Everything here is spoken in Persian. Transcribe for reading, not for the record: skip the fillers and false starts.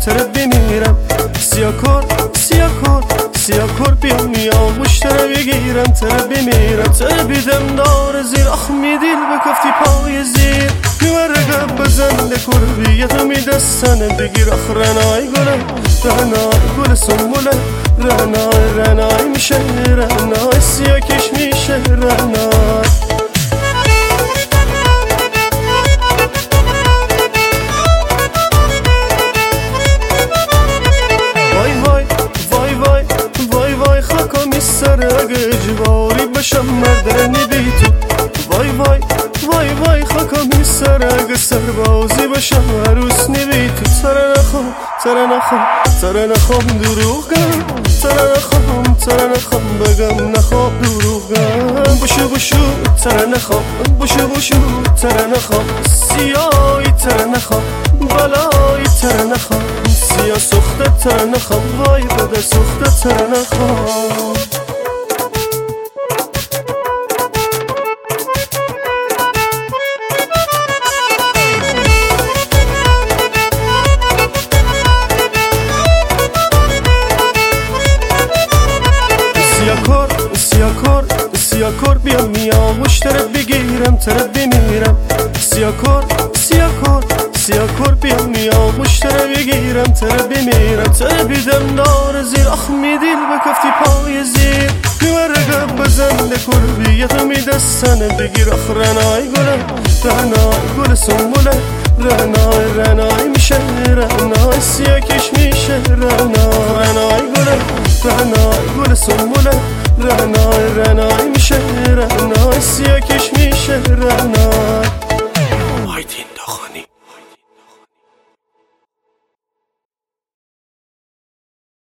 تره بمیرم. سیاکور بیام میام مشتره بگیرم تره بمیرم. تره بیدم دار زیر اخمی دیل بکفتی پای زیر میورگم بزنده کربیتو میدستنه بگیر اخ رنای گل سنبوله رنای میشه رنای سیاکش میشه رنای. وای خاکا میسره اگه اجباری بشم مردنی بی تو. وای خاکا میسره اگه سربازی بشم عروس نبی تو. تره نخوام دروغم تره نخوام بگم نخواب دروغم. بوشو تره نخوام بوشو تره نخوام سیایی تره نخوام بالایی تره نخوام سیاه سخته تره نخوام وای بده سخته تره نخوام. سیاکور بیام میام مشتره بگیرم تره بمیرم. سیاکور بیام میام مشتره بگیرم تره بمیرم. تره بیدم دار زیر اخمی دیل بکفتی پای زیر میورگم بزنده کربیتو میدستنه بگیر اخ رنای گل سنبوله رنای میشه رنای سیاکش میشه رنای گل سنبوله رنای میشه رنای سیاکش میشه رنای.